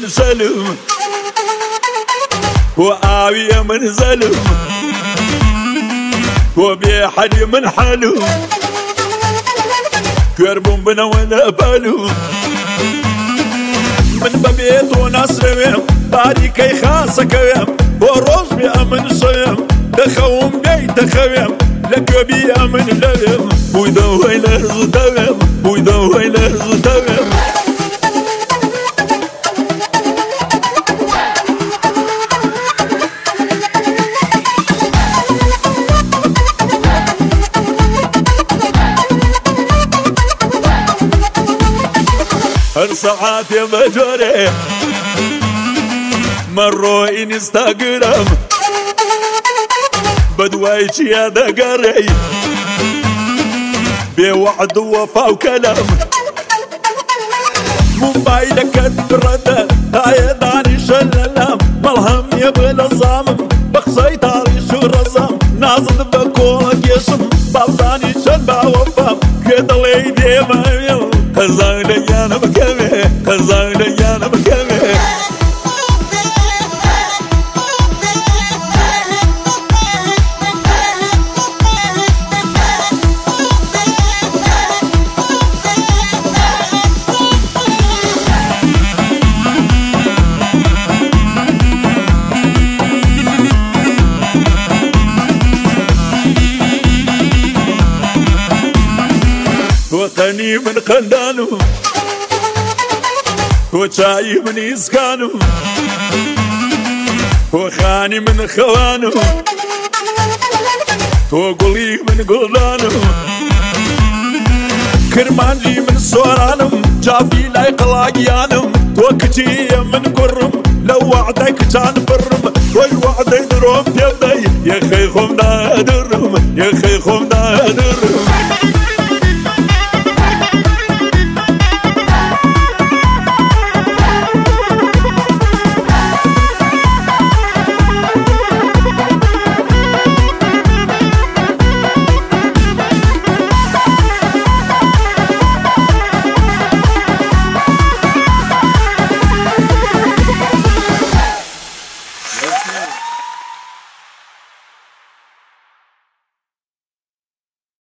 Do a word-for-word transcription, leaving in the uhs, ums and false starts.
من سلم وآوية من زلم وبيحد من حلو كربون بنا ولا بالو من ببيت ونصر ويم باري كي خاصك ويم وروز بأمن صيم تخوم بي تخويم لك بأمن لويم ويدوي لرزدويم ويدوي لرزدويم هر ساعات يا مجوري مروا انستغرام بدوايتي يا دقري بوعد ووفا وكلام موبايلك الردة هاي داني شللام ملهم يبغى الصامم بخصيت علي شو الرزام نازل بكوك يسم بابزاني شلبا وفام كده ليدي ما يو خزان ديانا بكمي خزان ديانا بكمي وطني من خندانو وشاي من إسكانو وخاني من خوانو وقولي من قولانو كرمانجي من سورانو جافي لايق لاقيانو وكتي من قرم لو وعدك كان برم والوعد يدرم يبدي يا خيخم نادرم يا خيخم نادرم